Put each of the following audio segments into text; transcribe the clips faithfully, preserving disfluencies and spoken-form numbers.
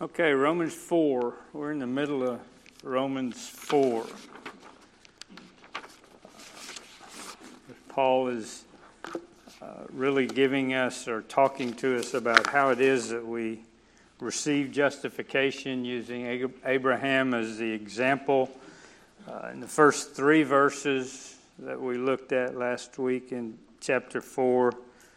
Okay, Romans four. We're in the middle of Romans four. Paul is uh, really giving us or talking to us about how it is that we receive justification, using Abraham as the example. Uh, in the first three verses that we looked at last week in chapter four,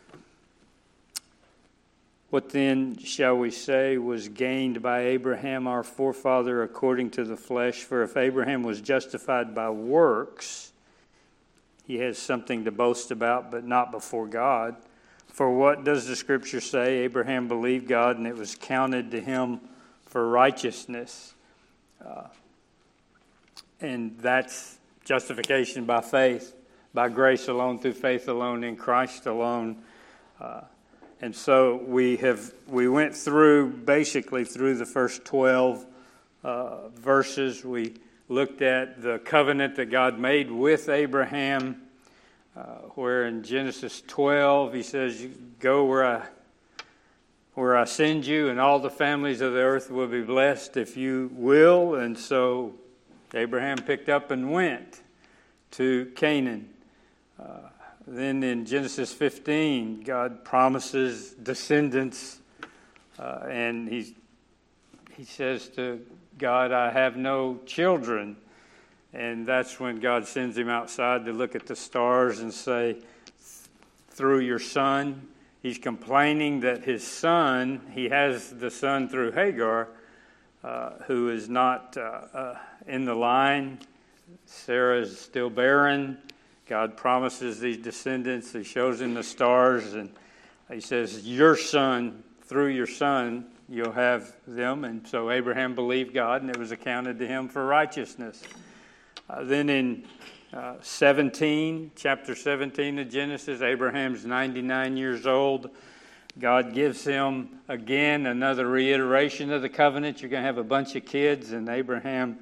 what then shall we say was gained by Abraham our forefather according to the flesh? For if Abraham was justified by works, he has something to boast about, but not before God. For what does the Scripture say? Abraham believed God, and it was counted to him for righteousness. Uh, and that's justification by faith, by grace alone, through faith alone, in Christ alone. Uh, and so we have we went through basically through the first twelve uh, verses. We looked at the covenant that God made with Abraham, uh, where in Genesis twelve he says, "Go where I where I send you, and all the families of the earth will be blessed if you will." And so Abraham picked up and went to Canaan. Uh, then in Genesis fifteen, God promises descendants, uh, and he he says to God, "I have no children." And that's when God sends him outside to look at the stars and say, "Through your son." He's complaining that his son, he has the son through Hagar, uh, who is not uh, uh, in the line. Sarah is still barren. God promises these descendants. He shows him the stars, and he says, "Your son, through your son, you'll have them." And so Abraham believed God, and it was accounted to him for righteousness. Uh, then in uh, seventeen, chapter seventeen of Genesis, Abraham's ninety-nine years old. God gives him, again, another reiteration of the covenant. You're going to have a bunch of kids, and Abraham,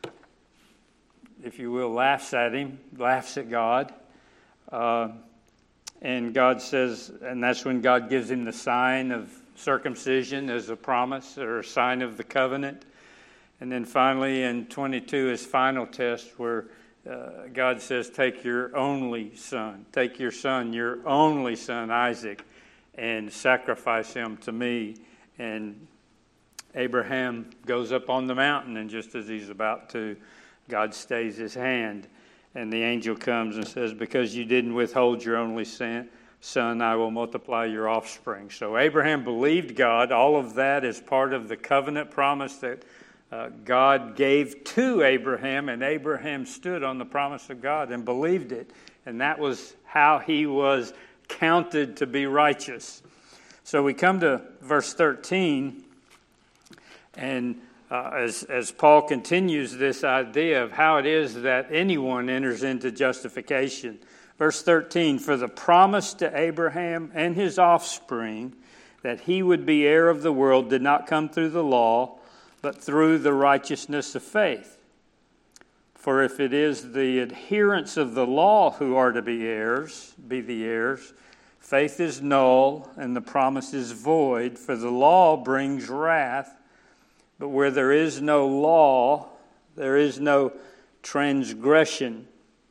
if you will, laughs at him, laughs at God. Uh, and God says, and that's when God gives him the sign of circumcision as a promise or a sign of the covenant. And then finally in twenty-two, his final test where uh, God says, "Take your only son, take your son, your only son, Isaac, and sacrifice him to me." And Abraham goes up on the mountain, and just as he's about to, God stays his hand, and the angel comes and says, "Because you didn't withhold your only son, I will multiply your offspring." So Abraham believed God. All of that is part of the covenant promise that uh, God gave to Abraham, and Abraham stood on the promise of God and believed it. And that was how he was counted to be righteous. So we come to verse thirteen, and Uh, as, as Paul continues this idea of how it is that anyone enters into justification. Verse thirteen, "For the promise to Abraham and his offspring that he would be heir of the world did not come through the law, but through the righteousness of faith. For if it is the adherents of the law who are to be heirs, be the heirs, faith is null and the promise is void, for the law brings wrath. But where there is no law, there is no transgression."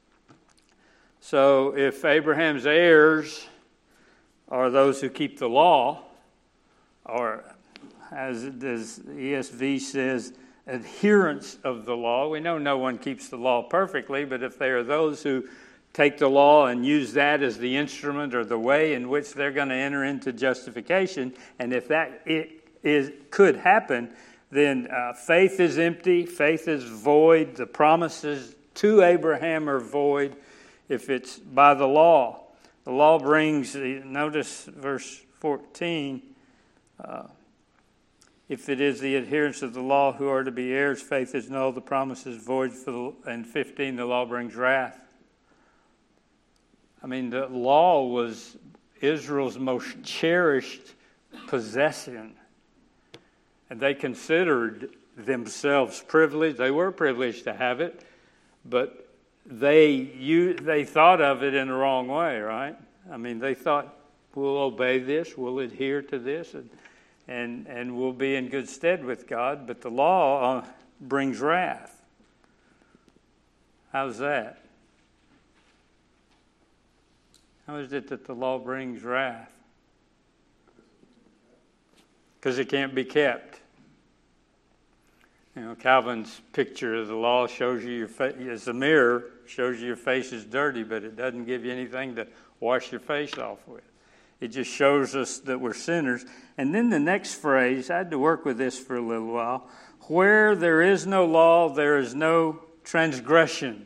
So if Abraham's heirs are those who keep the law, or as the E S V says, adherents of the law, we know no one keeps the law perfectly, but if they are those who take the law and use that as the instrument or the way in which they're going to enter into justification, and if that it is could happen, then uh, faith is empty, faith is void, the promises to Abraham are void if it's by the law. The law brings, notice verse fourteen, uh, if it is the adherents of the law who are to be heirs, faith is null, the promise is void, for the, and fifteen, the law brings wrath. I mean, the law was Israel's most cherished possession. And they considered themselves privileged. They were privileged to have it, but they you they thought of it in the wrong way, right? I mean, they thought, we'll obey this, we'll adhere to this. And, and, and we'll be in good stead with God. But the law uh, brings wrath. How's that? How is it that the law brings wrath? Because it can't be kept. You know, Calvin's picture of the law shows you your face as a mirror, shows you your face is dirty, but it doesn't give you anything to wash your face off with. It just shows us that we're sinners. And then the next phrase, I had to work with this for a little while. Where there is no law, there is no transgression.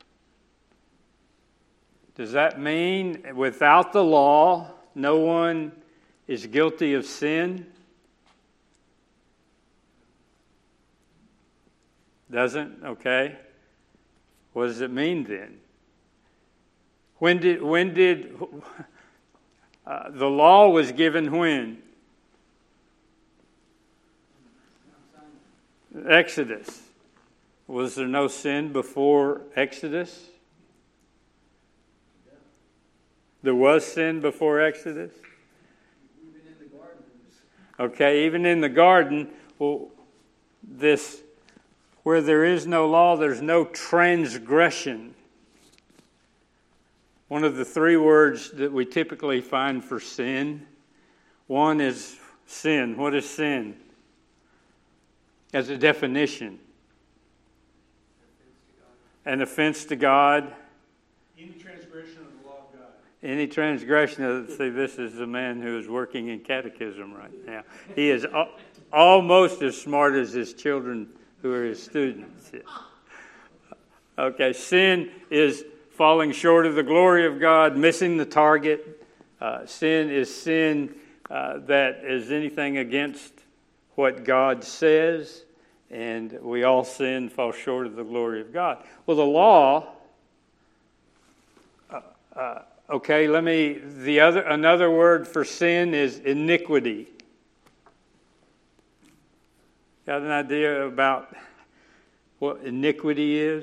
Does that mean without the law, no one is guilty of sin? Doesn't? Okay. What does it mean then? When did when did uh, the law was given when? Exodus. Was there no sin before Exodus? There was sin before Exodus? Even in the garden. Okay, even in the garden, well, this, where there is no law, there's no transgression. One of the three words that we typically find for sin, one is sin. What is sin? As a definition. An offense to God. Any transgression of the law of God. Any transgression of, see, this is the man who is working in catechism right now. He is al- almost as smart as his children who are his students. Okay, sin is falling short of the glory of God, missing the target. Uh, sin is sin uh, that is anything against what God says, and we all sin, fall short of the glory of God. Well, the law, uh, uh, okay, let me, the other, another word for sin is iniquity. Got an idea about what iniquity is?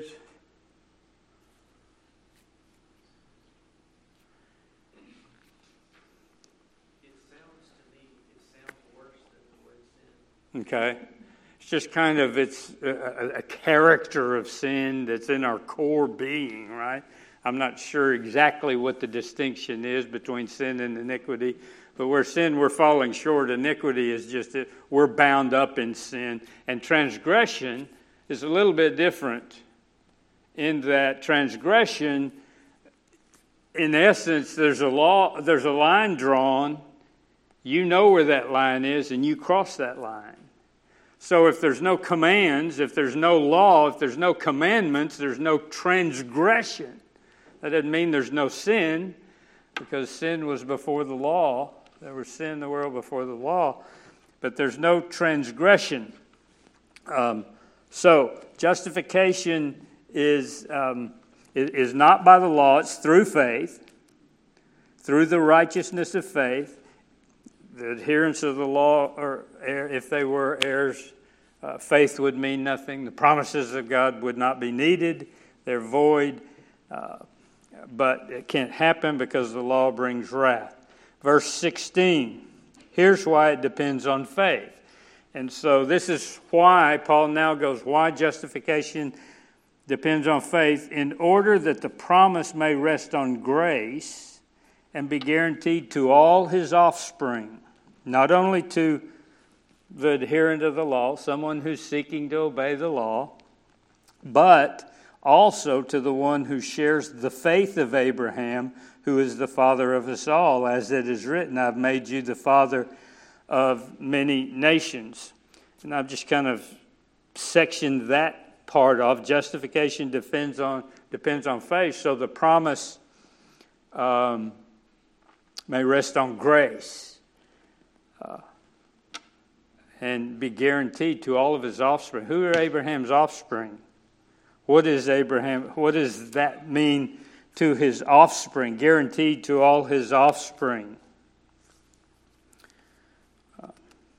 Okay. It's just kind of, it's a, a character of sin that's in our core being, right? I'm not sure exactly what the distinction is between sin and iniquity, but where sin, we're falling short. Iniquity is just that we're bound up in sin. And transgression is a little bit different in that transgression, in essence, there's a law, there's a line drawn. You know where that line is, and you cross that line. So if there's no commands, if there's no law, if there's no commandments, there's no transgression. That doesn't mean there's no sin, because sin was before the law. There was sin in the world before the law, but there's no transgression. Um, so justification is, um, is not by the law. It's through faith, through the righteousness of faith. The adherence of the law, or if they were heirs, uh, faith would mean nothing. The promises of God would not be needed. They're void. Uh, but it can't happen because the law brings wrath. Verse sixteen, here's why it depends on faith. And so this is why Paul now goes, why justification depends on faith, in order that the promise may rest on grace and be guaranteed to all his offspring. Not only to the adherent of the law, someone who's seeking to obey the law, but also to the one who shares the faith of Abraham, who is the father of us all, as it is written, I've made you the father of many nations. And I've just kind of sectioned that part off. Justification depends on depends on faith, so the promise um, may rest on grace. Uh, and be guaranteed to all of his offspring. Who are Abraham's offspring? What is Abraham? What does that mean to his offspring? Guaranteed to all his offspring. Uh,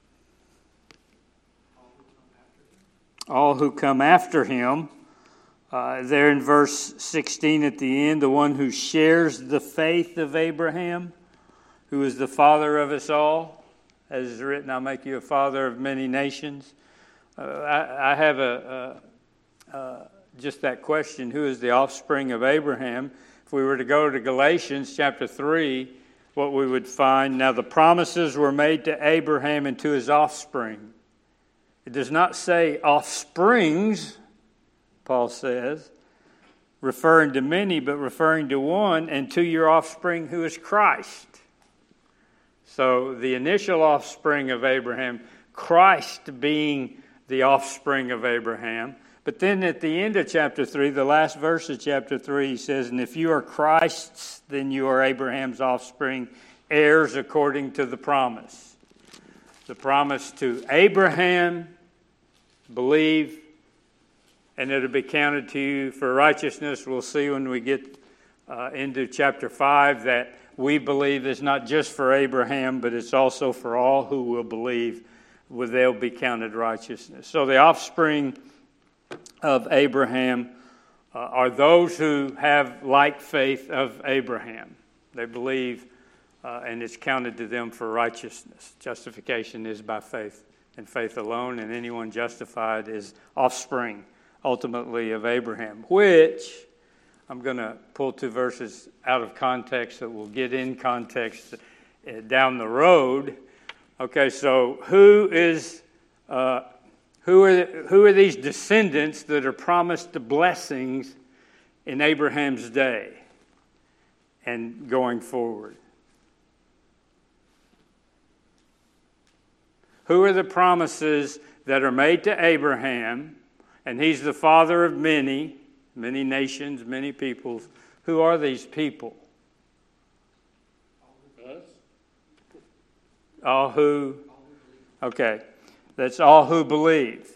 all who come after him. Uh, there in verse sixteen at the end, the one who shares the faith of Abraham, who is the father of us all. as is written, I'll make you a father of many nations. Uh, I, I have a, a, a just that question, who is the offspring of Abraham? If we were to go to Galatians chapter three, what we would find, now the promises were made to Abraham and to his offspring. It does not say offsprings, Paul says, referring to many, but referring to one, and to your offspring who is Christ. So the initial offspring of Abraham, Christ being the offspring of Abraham. But then at the end of chapter three, the last verse of chapter three, he says, and if you are Christ's, then you are Abraham's offspring, heirs according to the promise. The promise to Abraham, believe, and it'll be counted to you for righteousness. We'll see when we get uh, into chapter five that we believe is not just for Abraham, but it's also for all who will believe, where they'll be counted righteousness. So the offspring of Abraham uh, are those who have like faith of Abraham. They believe, uh, and it's counted to them for righteousness. Justification is by faith, and faith alone, and anyone justified is offspring, ultimately, of Abraham, which I'm going to pull two verses out of context that we'll get in context uh, down the road. Okay, so who is uh, who are who are these descendants that are promised the blessings in Abraham's day and going forward? Who are the promises that are made to Abraham? And he's the father of many, many nations, many peoples. Who are these people? Us? All who? Okay, that's all who believe.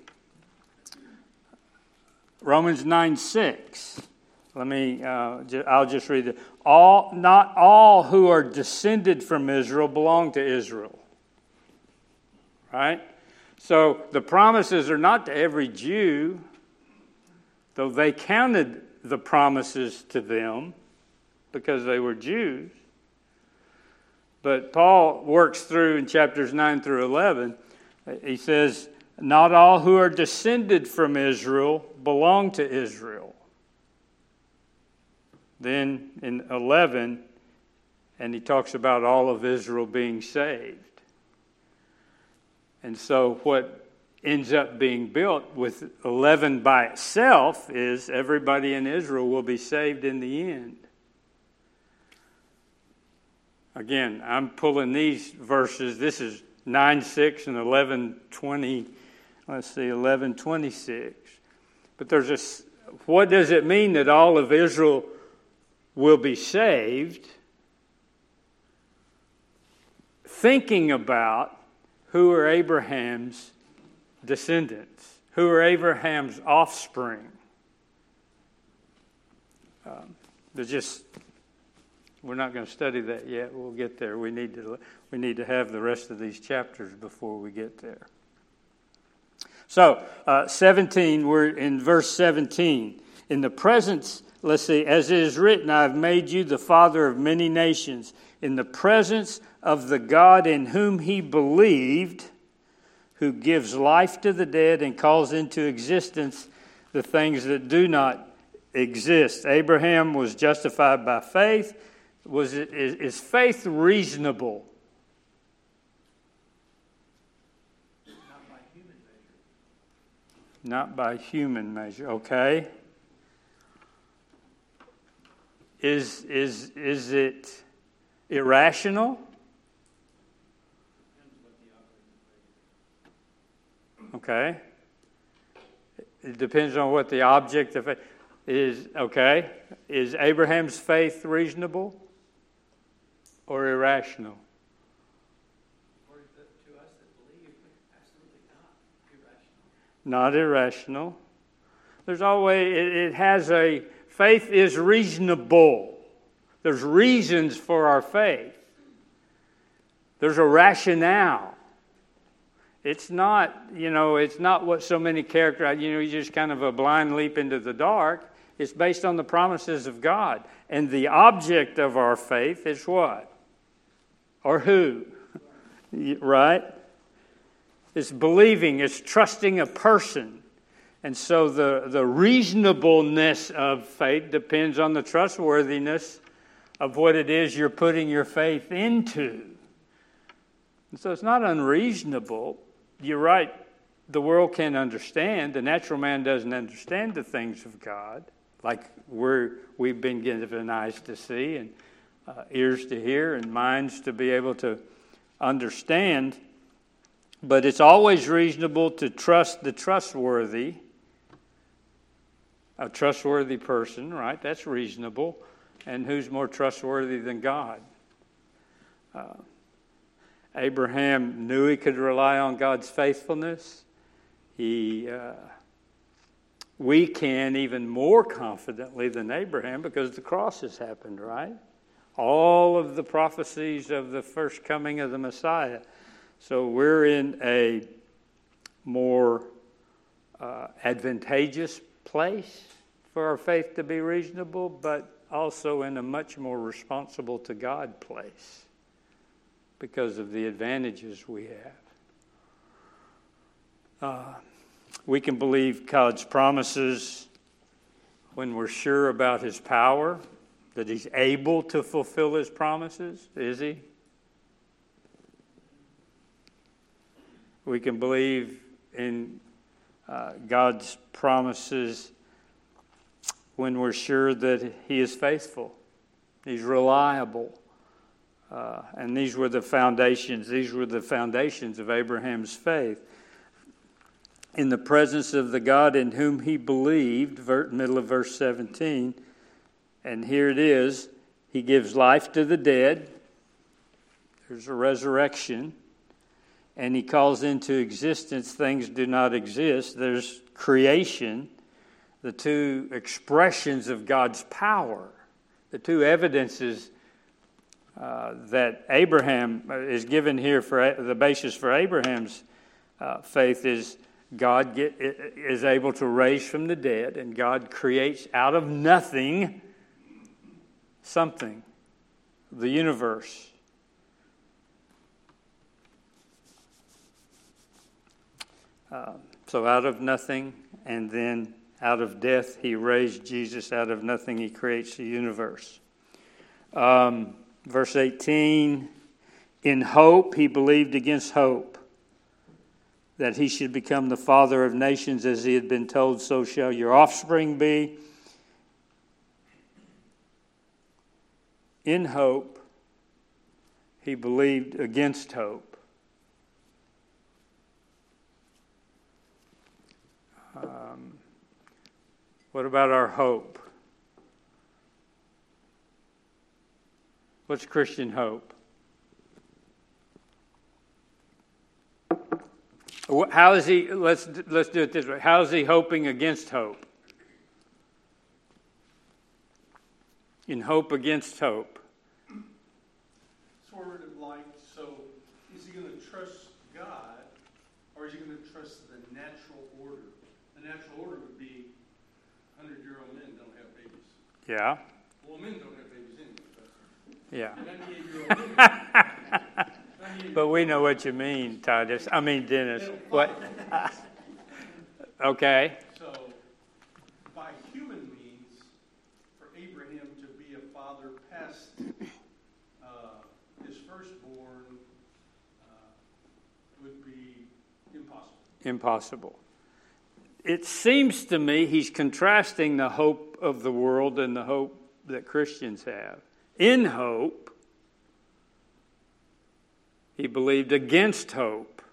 Romans nine six. Let me. Uh, I'll just read it. All, not all who are descended from Israel belong to Israel. Right? So the promises are not to every Jew, though they counted the promises to them because they were Jews. But Paul works through in chapters nine through eleven. He says, not all who are descended from Israel belong to Israel. Then in eleven, and he talks about all of Israel being saved. And so what ends up being built with eleven by itself is everybody in Israel will be saved in the end. Again, I'm pulling these verses. This is nine six and eleven twenty. Let's see, eleven twenty-six. But there's a, what does it mean that all of Israel will be saved? Thinking about who are Abraham's descendants, who are Abraham's offspring. Um, they're just, we're not going to study that yet. We'll get there. We need to we need to have the rest of these chapters before we get there. So, uh, seventeen, we're in verse seventeen. In the presence, let's see, as it is written, I have made you the father of many nations. In the presence of the God in whom he believed, who gives life to the dead and calls into existence the things that do not exist. Abraham was justified by faith. Was it, is, is faith reasonable? Not by human measure. Not by human measure. Okay. Is is is it irrational? Okay. It depends on what the object of it is. Okay. Is Abraham's faith reasonable or irrational? Or to us that believe, absolutely not irrational. Not irrational. There's always, it, it has a, faith is reasonable. There's reasons for our faith. There's a rationale. It's not, you know, it's not what so many characterize, you know, you just kind of a blind leap into the dark. It's based on the promises of God. And the object of our faith is what? Or who? right? It's believing, it's trusting a person. And so the, the reasonableness of faith depends on the trustworthiness of what it is you're putting your faith into. And so it's not unreasonable. You're right, the world can't understand. The natural man doesn't understand the things of God, like we're, we've been given eyes to see and uh, ears to hear and minds to be able to understand. But it's always reasonable to trust the trustworthy, a trustworthy person, right? That's reasonable. And who's more trustworthy than God? Uh, Abraham knew he could rely on God's faithfulness. He, uh, we can even more confidently than Abraham because the cross has happened, right? All of the prophecies of the first coming of the Messiah. So we're in a more uh, advantageous place for our faith to be reasonable, but also in a much more responsible to God place because of the advantages we have. Uh, we can believe God's promises when we're sure about His power, that He's able to fulfill His promises. Is He? We can believe in uh, God's promises when we're sure that He is faithful. He's reliable. Uh, and these were the foundations. These were the foundations of Abraham's faith. In the presence of the God in whom he believed, middle of verse seventeen, and here it is, He gives life to the dead. There's a resurrection. And He calls into existence things do not exist. There's creation, the two expressions of God's power, the two evidences uh, that Abraham is given here for the basis for Abraham's uh, faith is God get, is able to raise from the dead, and God creates out of nothing something, the universe. Uh, so out of nothing, and then out of death, He raised Jesus. Out of nothing, He creates the universe. Um, verse eighteen, in hope, He believed against hope, that He should become the father of nations, as He had been told, so shall your offspring be. In hope, He believed against hope. Um, what about our hope? What's Christian hope? How is he, let's, let's do it this way. How is he hoping against hope? In hope against hope. Sort of like, so is he going to trust God, or is he going to trust the natural order? The natural order would be hundred-year-old men don't have babies. Yeah. Well, men don't have babies anyway. Yeah. ninety-eight-year-old men. But we know what you mean, Titus. I mean, Dennis. What? Okay. So, by human means, for Abraham to be a father past uh, his firstborn uh, would be impossible. Impossible. It seems to me he's contrasting the hope of the world and the hope that Christians have. In hope, he believed against hope.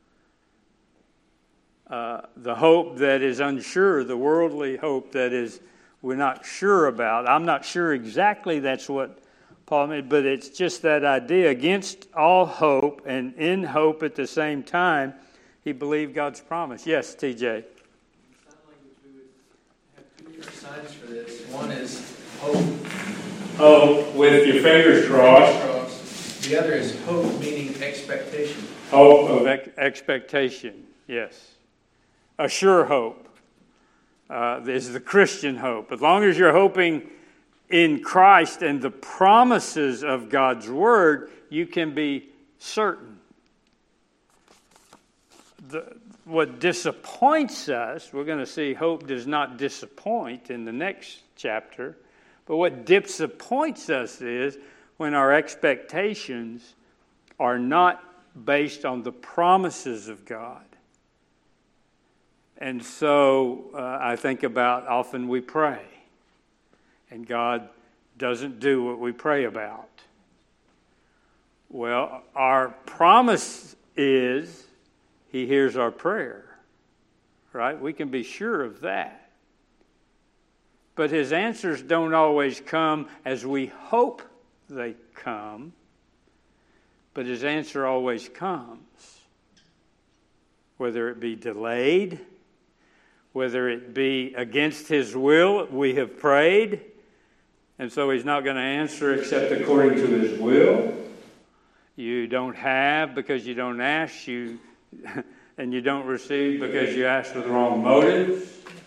Uh, the hope that is unsure, the worldly hope that is we're not sure about. I'm not sure exactly that's what Paul meant, but it's just that idea. Against all hope and in hope at the same time, he believed God's promise. Yes, T J. Signs for this. One is hope. Oh, with your fingers crossed. The other is hope, meaning expectation. Hope of ex- expectation, yes. A sure hope uh, is the Christian hope. As long as you're hoping in Christ and the promises of God's Word, you can be certain the, what disappoints us, we're going to see hope does not disappoint in the next chapter, but what disappoints us is when our expectations are not based on the promises of God. And so uh, I think about often we pray, and God doesn't do what we pray about. Well, our promise is He hears our prayer, right? We can be sure of that. But His answers don't always come as we hope they come, but His answer always comes. Whether it be delayed, whether it be against His will, we have prayed, and so He's not going to answer except according to His will. You don't have because you don't ask, you and you don't receive because you ask with the wrong motives.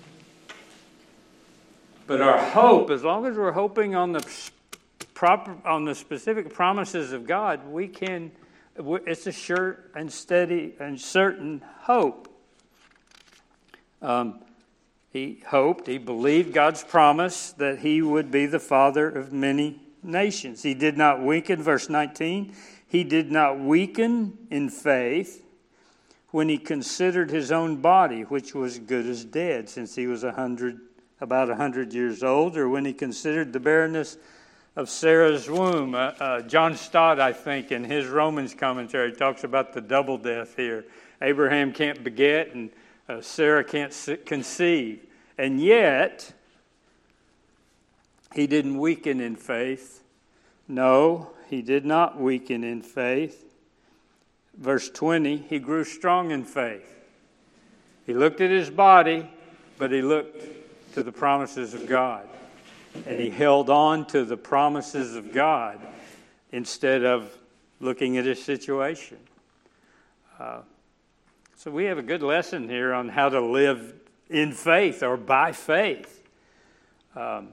But our hope, as long as we're hoping on the proper, on the specific promises of God, we can. It's a sure and steady and certain hope. Um, he hoped, he believed God's promise that he would be the father of many nations. He did not weaken, verse nineteen, he did not weaken in faith when he considered his own body, which was good as dead, since he was a hundred, about a hundred years old, or when he considered the barrenness of Sarah's womb. Uh, uh, John Stott, I think, in his Romans commentary, talks about the double death here. Abraham can't beget, and uh, Sarah can't conceive. And yet, he didn't weaken in faith. No, he did not weaken in faith. Verse twenty, he grew strong in faith. He looked at his body, but he looked to the promises of God. And he held on to the promises of God instead of looking at his situation. Uh, so we have a good lesson here on how to live in faith or by faith. Um,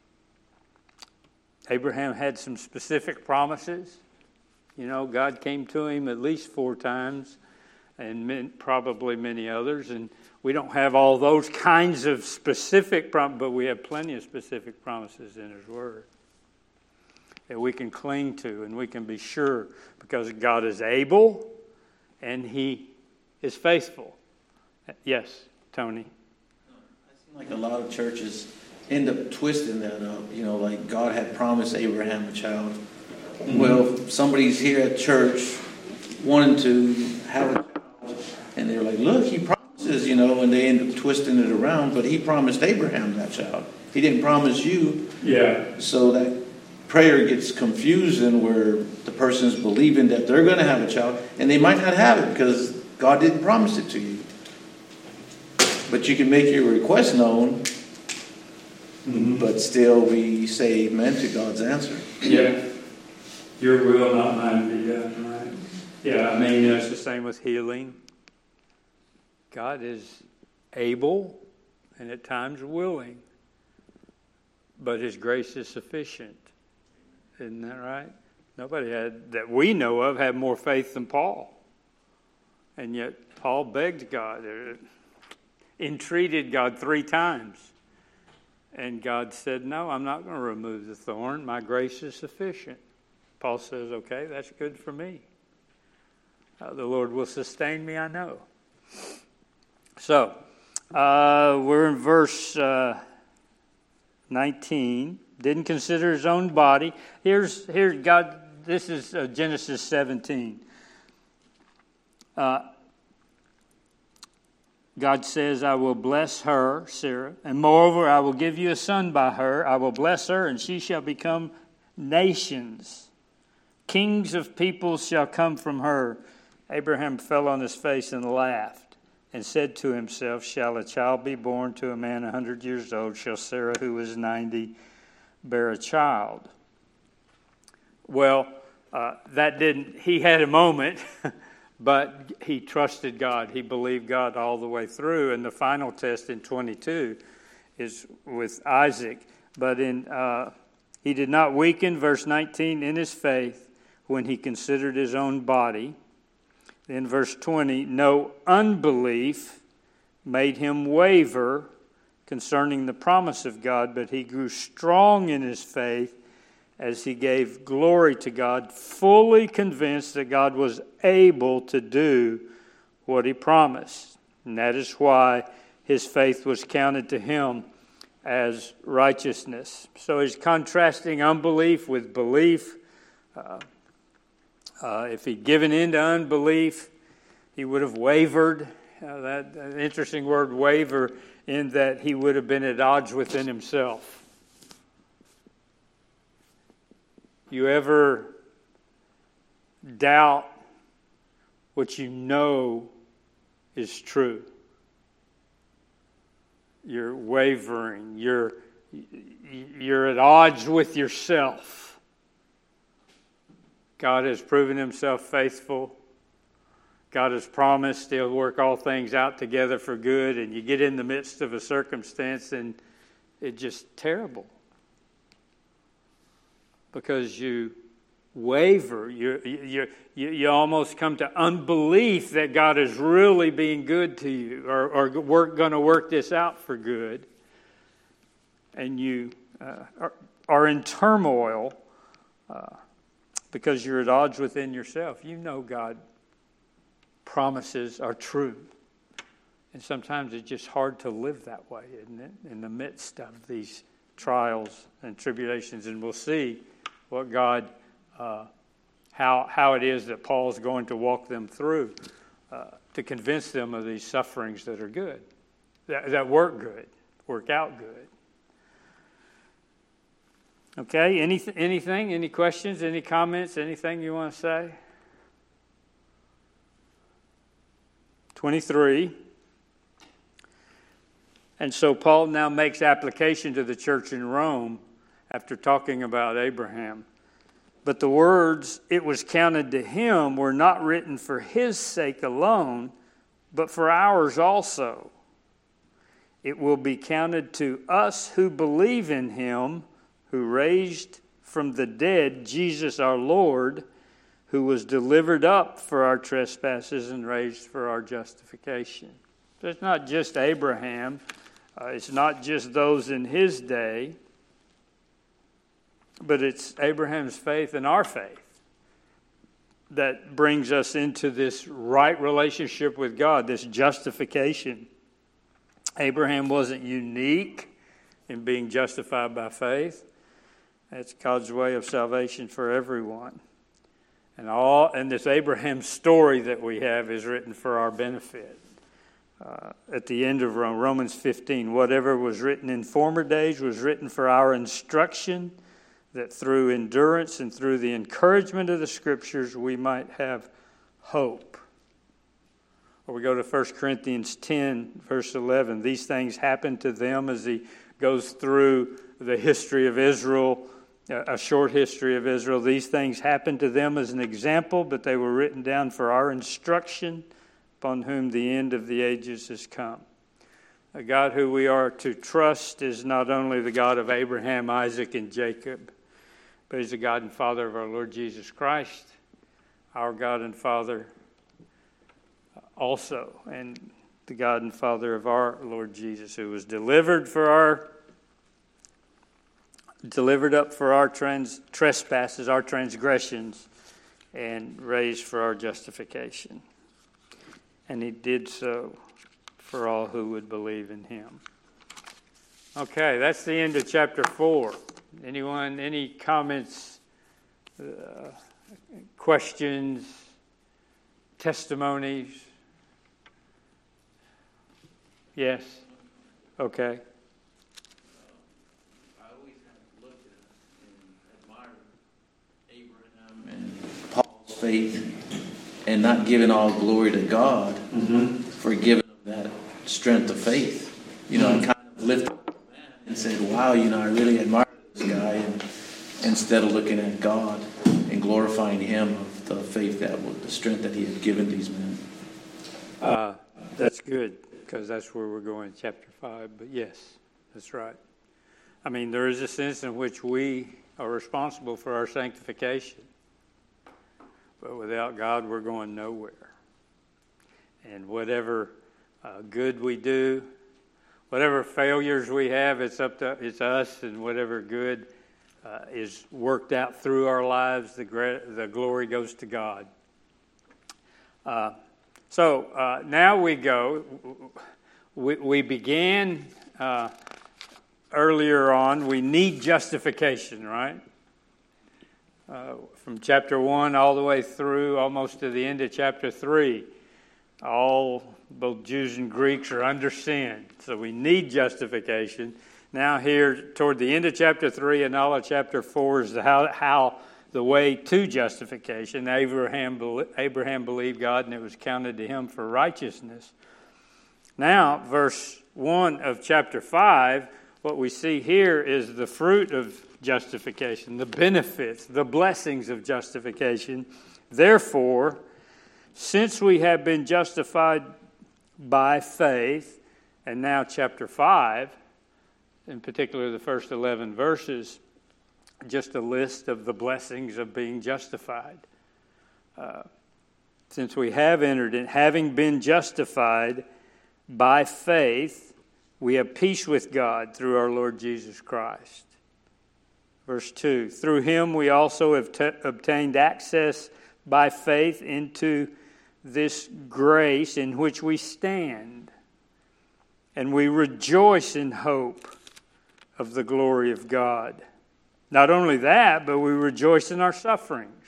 Abraham had some specific promises. You know, God came to him at least four times, and many, probably many others. And we don't have all those kinds of specific promises, but we have plenty of specific promises in His Word that we can cling to and we can be sure, because God is able and He is faithful. Yes, Tony? I seem like a lot of churches end up twisting that up. You know, like God had promised Abraham a child. Mm-hmm. Well, somebody's here at church wanting to have a child, and they're like, look, He promises, you know, and they end up twisting it around, but He promised Abraham that child. He didn't promise you. Yeah. So that prayer gets confusing where the person's believing that they're going to have a child, and they might not have it because God didn't promise it to you. But you can make your request known, mm-hmm. but still we say amen to God's answer. Yeah. Your will, not mine, be done, right? Yeah, I mean, it's the same with healing. God is able and at times willing, but His grace is sufficient. Isn't that right? Nobody had, that we know of, had more faith than Paul. And yet Paul begged God, entreated God three times. And God said, no, I'm not going to remove the thorn. My grace is sufficient. Paul says, okay, that's good for me. Uh, the Lord will sustain me, I know. So, uh, we're in verse uh, nineteen. Didn't consider his own body. Here's, here's God, this is uh, Genesis seventeen. Uh, God says, I will bless her, Sarah, and moreover, I will give you a son by her. I will bless her, and she shall become nations. Kings of peoples shall come from her. Abraham fell on his face and laughed, and said to himself, shall a child be born to a man a hundred years old? Shall Sarah, who is ninety, bear a child? Well, uh, that didn't, he had a moment, but he trusted God. He believed God all the way through. And the final test in twenty-two is with Isaac. But in uh, he did not weaken, verse nineteen, in his faith when he considered his own body, Then verse twenty, no unbelief made him waver concerning the promise of God, but he grew strong in his faith as he gave glory to God, fully convinced that God was able to do what he promised. And that is why his faith was counted to him as righteousness. So he's contrasting unbelief with belief. Uh, uh, if he'd given in to unbelief, he would have wavered. Uh, that, that interesting word, waver, in that he would have been at odds within himself. You ever doubt what you know is true? You're wavering. You're, you're at odds with yourself. God has proven himself faithful. God has promised he'll work all things out together for good, and you get in the midst of a circumstance and it's just terrible. Because you waver, you, you, you, you almost come to unbelief that God is really being good to you, or, or work, going to work this out for good. And you uh, are, are in turmoil uh, because you're at odds within yourself. You know God promises are true. And sometimes it's just hard to live that way, isn't it? In the midst of these trials and tribulations. And we'll see what God, uh, how how it is that Paul's going to walk them through uh, to convince them of these sufferings that are good, that, that work good, work out good. Okay, any, anything, any questions, any comments, anything you want to say? twenty-three. And so Paul now makes application to the church in Rome after talking about Abraham. But the words, it was counted to him, were not written for his sake alone, but for ours also. It will be counted to us who believe in him, who raised from the dead Jesus our Lord, who was delivered up for our trespasses and raised for our justification. So it's not just Abraham. Uh, it's not just those in his day. But it's Abraham's faith and our faith that brings us into this right relationship with God, this justification. Abraham wasn't unique in being justified by faith. That's God's way of salvation for everyone. And all and this Abraham story that we have is written for our benefit. Uh, at the end of Romans fifteen, whatever was written in former days was written for our instruction, that through endurance and through the encouragement of the Scriptures we might have hope. Or we go to First Corinthians ten, verse eleven. These things happened to them as he goes through the history of Israel, a short history of Israel. These things happened to them as an example, but they were written down for our instruction, upon whom the end of the ages has come. The God who we are to trust is not only the God of Abraham, Isaac, and Jacob, but he's the God and Father of our Lord Jesus Christ, our God and Father also, and the God and Father of our Lord Jesus, who was delivered for our delivered up for our trans, trespasses, our transgressions, and raised for our justification. And he did so for all who would believe in him. Okay, that's the end of chapter four. Anyone, any comments, uh, questions, testimonies? Yes? Okay. I always have looked at and admired Abraham and Paul's faith, and not giving all glory to God mm-hmm. for giving them that strength of faith. You know, mm-hmm. I kind of lifted up the man and said, wow, you know, I really admire this guy, and instead of looking at God and glorifying him of the faith that was, the strength that he had given these men. Uh, that's good, because that's where we're going in chapter five. But yes, that's right. I mean, there is a sense in which we are responsible for our sanctification. But without God, we're going nowhere. And whatever uh, good we do, whatever failures we have, it's up to it's us, and whatever good uh, is worked out through our lives, the gra- the glory goes to God. Uh, so uh, now we go. We, we began uh, earlier on. We need justification, right? Uh, from chapter one all the way through almost to the end of chapter three. All, both Jews and Greeks, are under sin. So we need justification. Now here, toward the end of chapter three and all of chapter four is the how, how the way to justification. Abraham, Abraham believed God, and it was counted to him for righteousness. Now, verse one of chapter five, what we see here is the fruit of justification, the benefits, the blessings of justification. Therefore, since we have been justified by faith, and now chapter five, in particular the first eleven verses, just a list of the blessings of being justified. Uh, since we have entered in, having been justified by faith, we have peace with God through our Lord Jesus Christ. Verse two, through him we also have t- obtained access by faith into this grace in which we stand, and we rejoice in hope of the glory of God. Not only that, but we rejoice in our sufferings,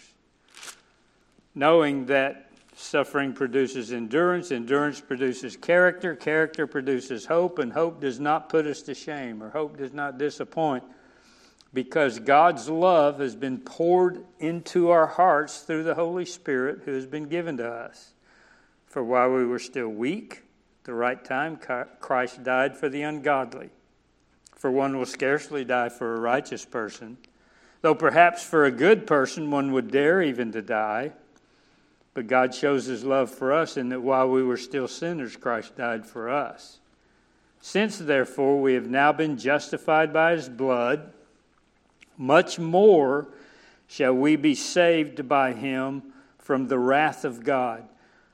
knowing that suffering produces endurance, endurance produces character, character produces hope, and hope does not put us to shame, or hope does not disappoint, because God's love has been poured into our hearts through the Holy Spirit who has been given to us. For while we were still weak, at the right time, Christ died for the ungodly. For one will scarcely die for a righteous person, though perhaps for a good person one would dare even to die. But God shows his love for us in that while we were still sinners, Christ died for us. Since, therefore, we have now been justified by his blood, much more shall we be saved by him from the wrath of God.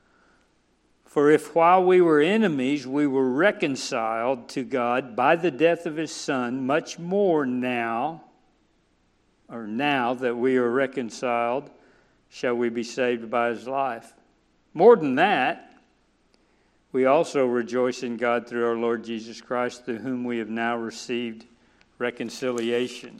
For if while we were enemies we were reconciled to God by the death of his Son, much more now, or now that we are reconciled, shall we be saved by his life. More than that, we also rejoice in God through our Lord Jesus Christ, through whom we have now received reconciliation.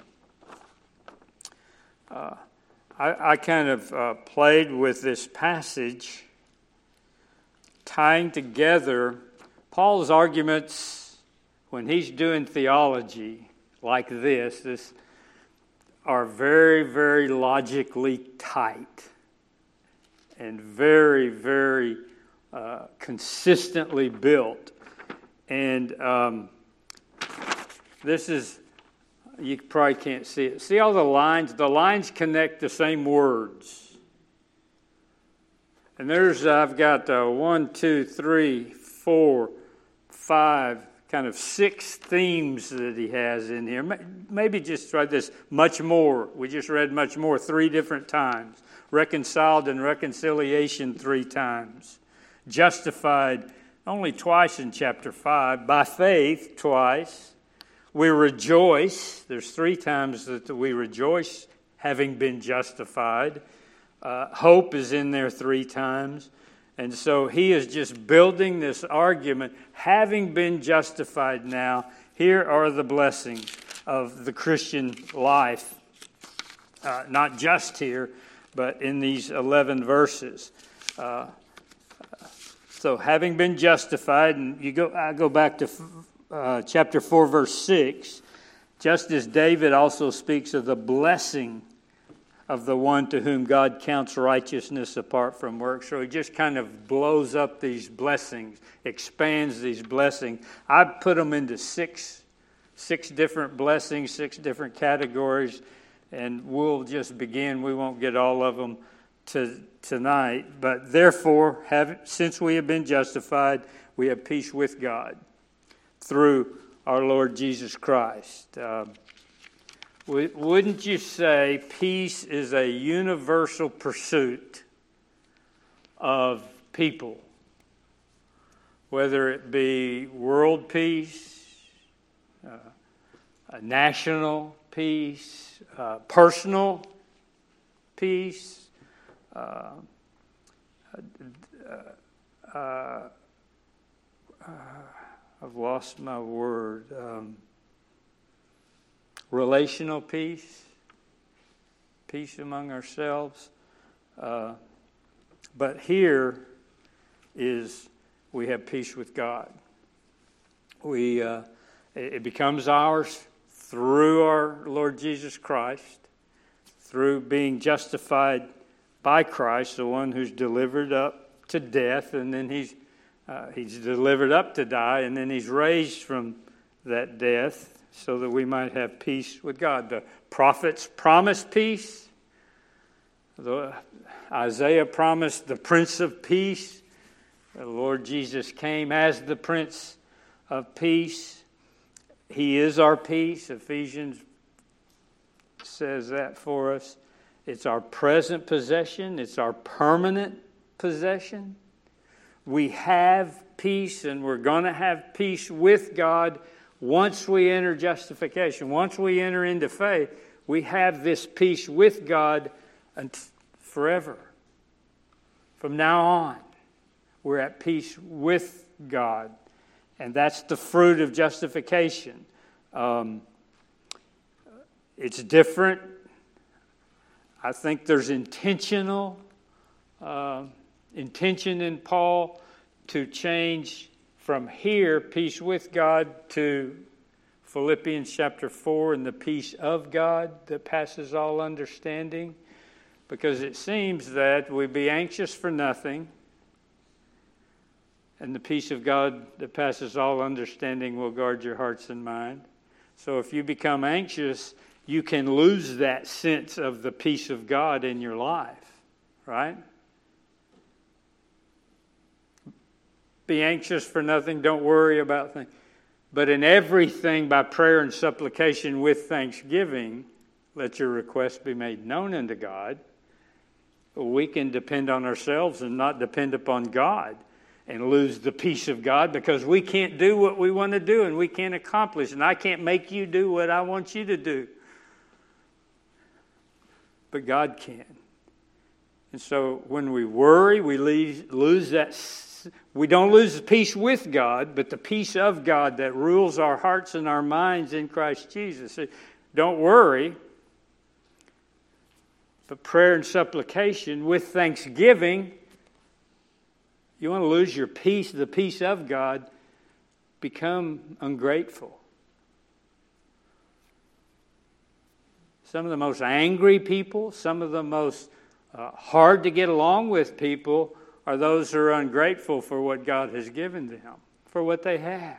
Uh, I, I kind of uh, played with this passage, tying together Paul's arguments when he's doing theology like this. This are very, very logically tight and very, very uh, consistently built. And um, this is, you probably can't see it. See all the lines? The lines connect the same words. And there's, I've got uh, one, two, three, four, five, kind of six themes that he has in here. Maybe just try this, much more. We just read much more three different times. Reconciled and reconciliation three times. Justified only twice in chapter five. By faith twice. We rejoice. There's three times that we rejoice having been justified. Uh, hope is in there three times. And so he is just building this argument. Having been justified now, here are the blessings of the Christian life. Uh, not just here, but in these eleven verses. Uh, so having been justified, and you go, I go back to uh, chapter four, verse six. Just as David also speaks of the blessing of the one to whom God counts righteousness apart from works. So he just kind of blows up these blessings, expands these blessings. I put them into six, six different blessings, six different categories, and we'll just begin. We won't get all of them to, tonight. But therefore, have, since we have been justified, we have peace with God through our Lord Jesus Christ. Uh, Wouldn't you say peace is a universal pursuit of people? whether it be world peace, uh, a national peace, uh, personal peace, uh, uh, uh, I've lost my word, um, relational peace, peace among ourselves. Uh, but here is we have peace with God. We uh, it becomes ours through our Lord Jesus Christ, through being justified by Christ, the one who's delivered up to death, and then he's uh, he's delivered up to die, and then he's raised from that death so that we might have peace with God. The prophets promised peace. The, Isaiah promised the Prince of Peace. The Lord Jesus came as the Prince of Peace. He is our peace. Ephesians says that for us. It's our present possession. It's our permanent possession. We have peace, and we're going to have peace with God once we enter justification. Once we enter into faith, we have this peace with God until forever. From now on, we're at peace with God. And that's the fruit of justification. Um, it's different. I think there's intentional uh, intention in Paul to change from here, peace with God, to Philippians chapter four and the peace of God that passes all understanding. Because it seems that we be anxious for nothing, and the peace of God that passes all understanding will guard your hearts and mind. So if you become anxious, you can lose that sense of the peace of God in your life, right? Be anxious for nothing, don't worry about things. But in everything by prayer and supplication with thanksgiving, let your requests be made known unto God. We can depend on ourselves and not depend upon God and lose the peace of God because we can't do what we want to do and we can't accomplish. And I can't make you do what I want you to do. But God can. And so when we worry, we lose that. We don't lose the peace with God, but the peace of God that rules our hearts and our minds in Christ Jesus. Don't worry. But prayer and supplication with thanksgiving, you want to lose your peace, the peace of God, become ungrateful. Some of the most angry people, some of the most uh, hard to get along with people are those who are ungrateful for what God has given them, for what they have.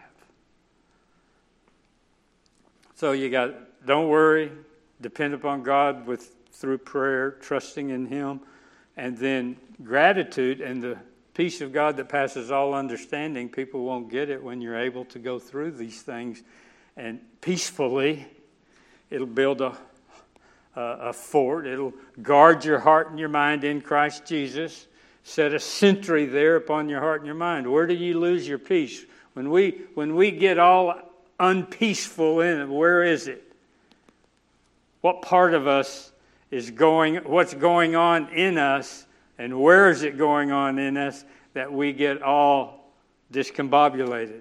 So you got, don't worry, depend upon God with through prayer, trusting in Him, and then gratitude and the peace of God that passes all understanding. People won't get it when you're able to go through these things and peacefully. It'll build a, a, a fort. It'll guard your heart and your mind in Christ Jesus. Set a sentry there upon your heart and your mind. Where do you lose your peace? When we when we get all unpeaceful in it, where is it? What part of us is going, what's going on in us, and where is it going on in us that we get all discombobulated?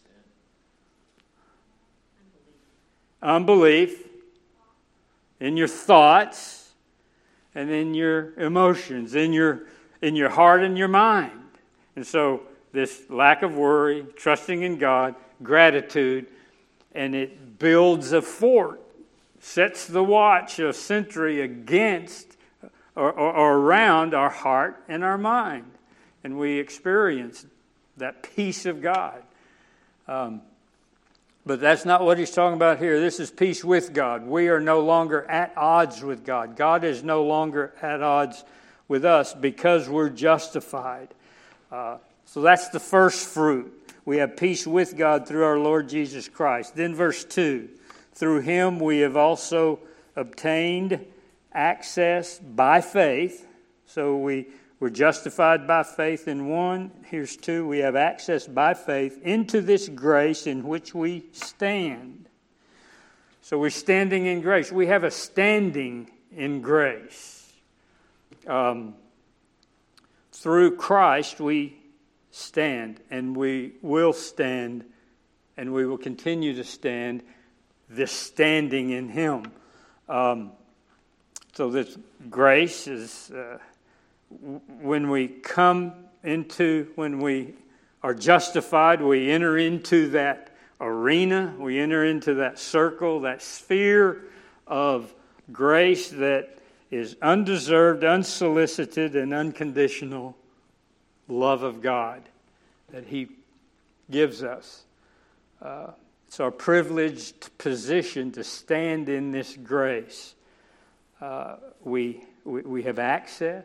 Unbelief. Unbelief in your thoughts and in your emotions, in your in your heart and your mind. And so this lack of worry, trusting in God, gratitude, and it builds a fort, sets the watch, a sentry against or, or, or around our heart and our mind. And we experience that peace of God. Um, but that's not what he's talking about here. This is peace with God. We are no longer at odds with God. God is no longer at odds with us because we're justified. Uh, so that's the first fruit. We have peace with God through our Lord Jesus Christ. Then verse two. Through Him we have also obtained access by faith. So we We're justified by faith in one. Here's two. We have access by faith into this grace in which we stand. So we're standing in grace. We have a standing in grace. Um, through Christ we stand, and we will stand, and we will continue to stand, this standing in Him. Um, so this grace is... Uh, When we come into, when we are justified, we enter into that arena, we enter into that circle, that sphere of grace that is undeserved, unsolicited, and unconditional love of God that He gives us. Uh, it's our privileged position to stand in this grace. Uh, we, we we have access.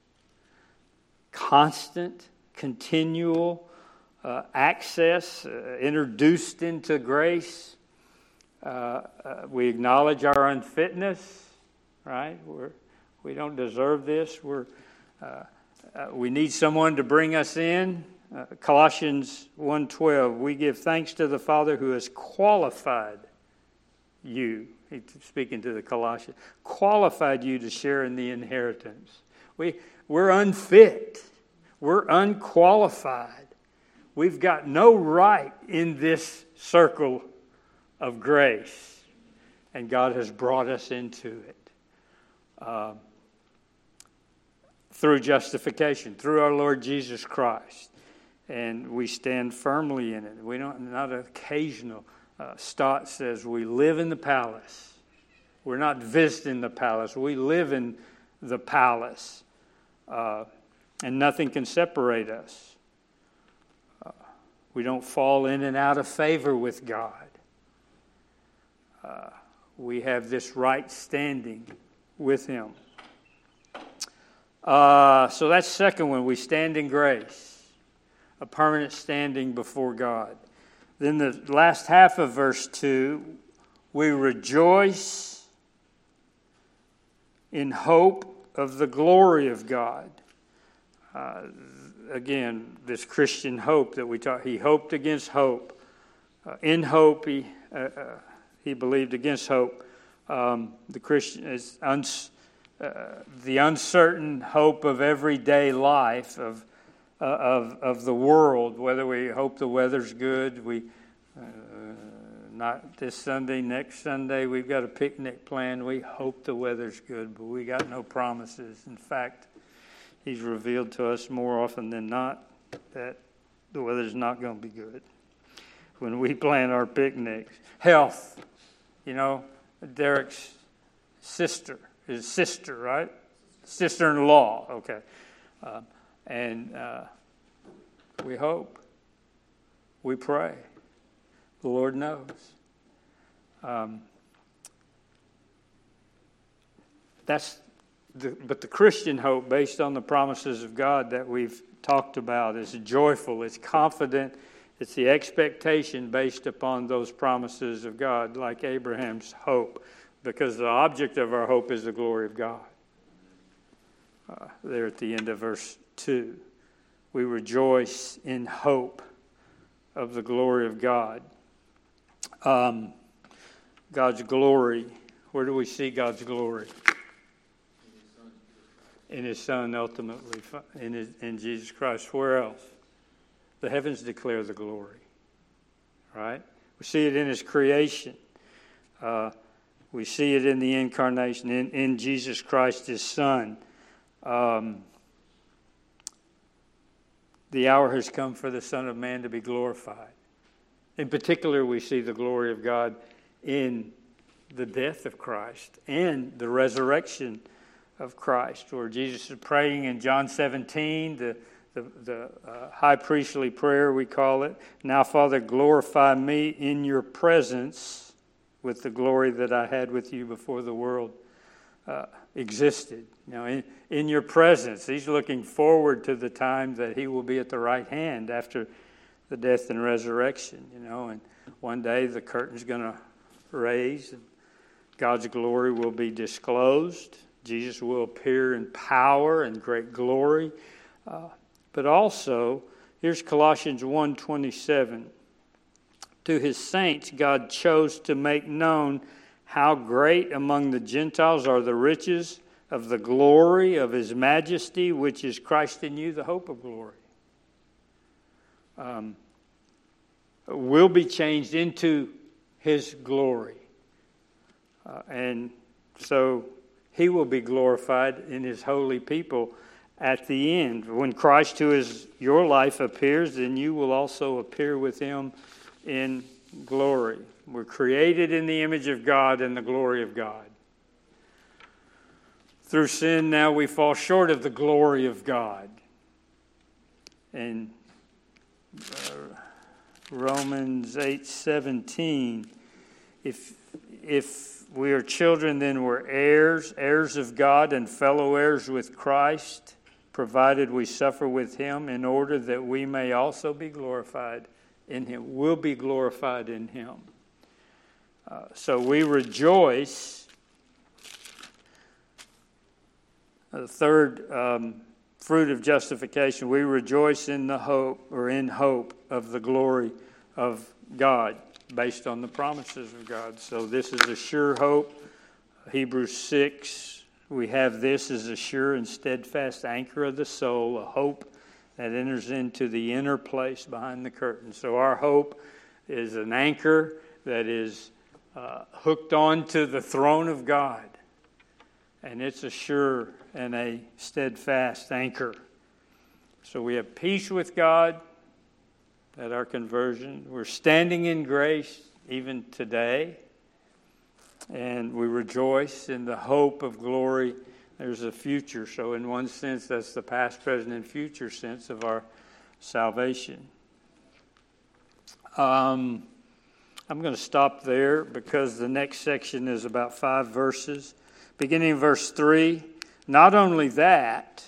Constant, continual uh, access, uh, introduced into grace. Uh, uh, we acknowledge our unfitness, right? We're, we don't deserve this. We're, uh, uh, we need someone to bring us in. Uh, Colossians one twelve, we give thanks to the Father who has qualified you, he's speaking to the Colossians, qualified you to share in the inheritance. We We're unfit. We're unqualified. We've got no right in this circle of grace. And God has brought us into it. Uh, through justification, through our Lord Jesus Christ. And we stand firmly in it. We don't, not an occasional. Uh, Stott says we live in the palace. We're not visiting the palace. We live in the palace. Uh, and nothing can separate us. Uh, we don't fall in and out of favor with God. Uh, we have this right standing with Him. Uh, so that's the second one. We stand in grace. A permanent standing before God. Then the last half of verse two, we rejoice in hope of the glory of God. Uh, again, this Christian hope that we talk, he hoped against hope. Uh, in hope, he uh, uh, he believed against hope. Um, the Christian is uns, uh, the uncertain hope of everyday life of uh, of of the world. Whether we hope the weather's good, we uh, not this Sunday, next Sunday we've got a picnic planned. We hope the weather's good, but we got no promises. In fact, He's revealed to us more often than not that the weather's not going to be good when we plan our picnics. Health, you know, Derek's sister, his sister, right? Sister-in-law, okay. Uh, and uh, we hope, we pray. The Lord knows. Um, that's the, but the Christian hope, based on the promises of God that we've talked about, is joyful, it's confident, it's the expectation based upon those promises of God, like Abraham's hope, because the object of our hope is the glory of God. Uh, there at the end of verse two, we rejoice in hope of the glory of God. Um, God's glory. Where do we see God's glory? In His Son, ultimately, in, his, in Jesus Christ. Where else? The heavens declare the glory. Right? We see it in His creation. Uh, we see it in the incarnation, in, in Jesus Christ, His Son. Um, the hour has come for the Son of Man to be glorified. In particular, we see the glory of God in the death of Christ and the resurrection of Christ, where Jesus is praying in John seventeen, the, the, the uh, high priestly prayer, we call it. Now, Father, glorify me in your presence with the glory that I had with you before the world uh, existed. You know, in, in your presence. He's looking forward to the time that He will be at the right hand after the death and resurrection, you know, and one day the curtain's going to raise and God's glory will be disclosed. Jesus will appear in power and great glory. Uh, but also, here's Colossians one twenty-seven. To his saints, God chose to make known how great among the Gentiles are the riches of the glory of his majesty, which is Christ in you, the hope of glory. Um, will be changed into his glory. Uh, and so he will be glorified in his holy people at the end. When Christ, who is your life, appears, then you will also appear with him in glory. We're created in the image of God and the glory of God. Through sin, now we fall short of the glory of God. And uh, Romans eight seventeen, if if we are children, then we're heirs, heirs of God and fellow heirs with Christ, provided we suffer with him, in order that we may also be glorified in him. We'll be glorified in him. Uh, so we rejoice. The third um, fruit of justification, we rejoice in the hope, or in hope of the glory of God, based on the promises of God. So this is a sure hope. Hebrews six, we have this as a sure and steadfast anchor of the soul, a hope that enters into the inner place behind the curtain. So our hope is an anchor that is uh, hooked onto the throne of God. And it's a sure and a steadfast anchor. So we have peace with God at our conversion. We're standing in grace even today. And we rejoice in the hope of glory. There's a future. So in one sense, that's the past, present, and future sense of our salvation. Um, I'm going to stop there because the next section is about five verses. Beginning in verse three, not only that,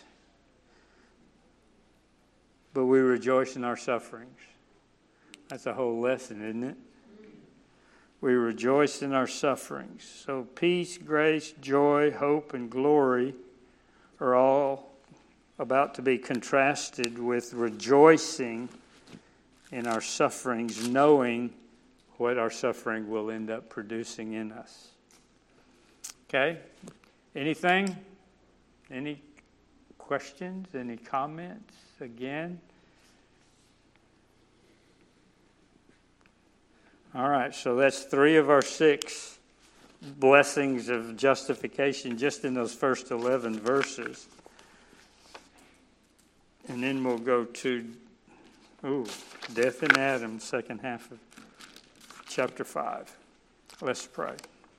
but we rejoice in our sufferings. That's a whole lesson, isn't it? We rejoice in our sufferings. So peace, grace, joy, hope, and glory are all about to be contrasted with rejoicing in our sufferings, knowing what our suffering will end up producing in us. Okay? Anything? Any questions? Any comments? Again? All right, so that's three of our six blessings of justification just in those first eleven verses. And then we'll go to, ooh, death in Adam, second half of chapter five. Let's pray.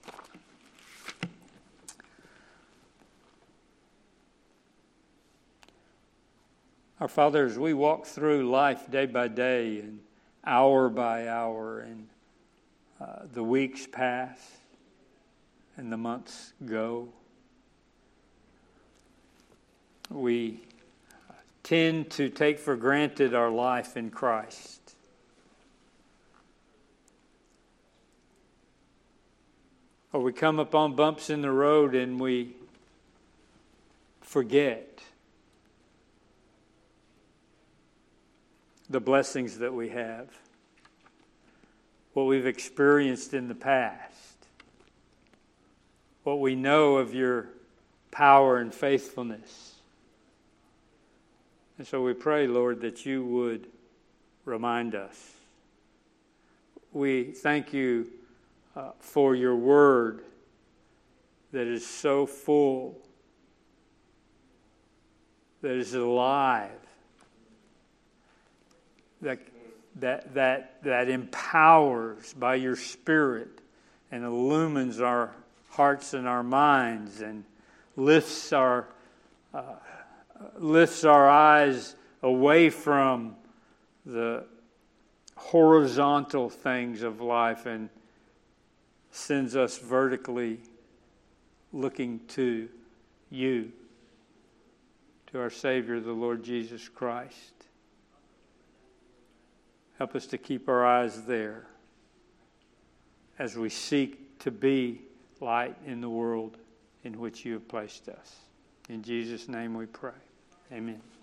Our Father, as we walk through life day by day and hour by hour, and uh, the weeks pass and the months go, we tend to take for granted our life in Christ. Or we come upon bumps in the road and we forget the blessings that we have, what we've experienced in the past, what we know of your power and faithfulness. And so we pray, Lord, that you would remind us. We thank you uh, for your word that is so full, that is alive, that that that that empowers by your Spirit and illumines our hearts and our minds and lifts our uh, lifts our eyes away from the horizontal things of life and sends us vertically looking to you, to our Savior, the Lord Jesus Christ. Help us to keep our eyes there as we seek to be light in the world in which you have placed us. In Jesus' name we pray. Amen.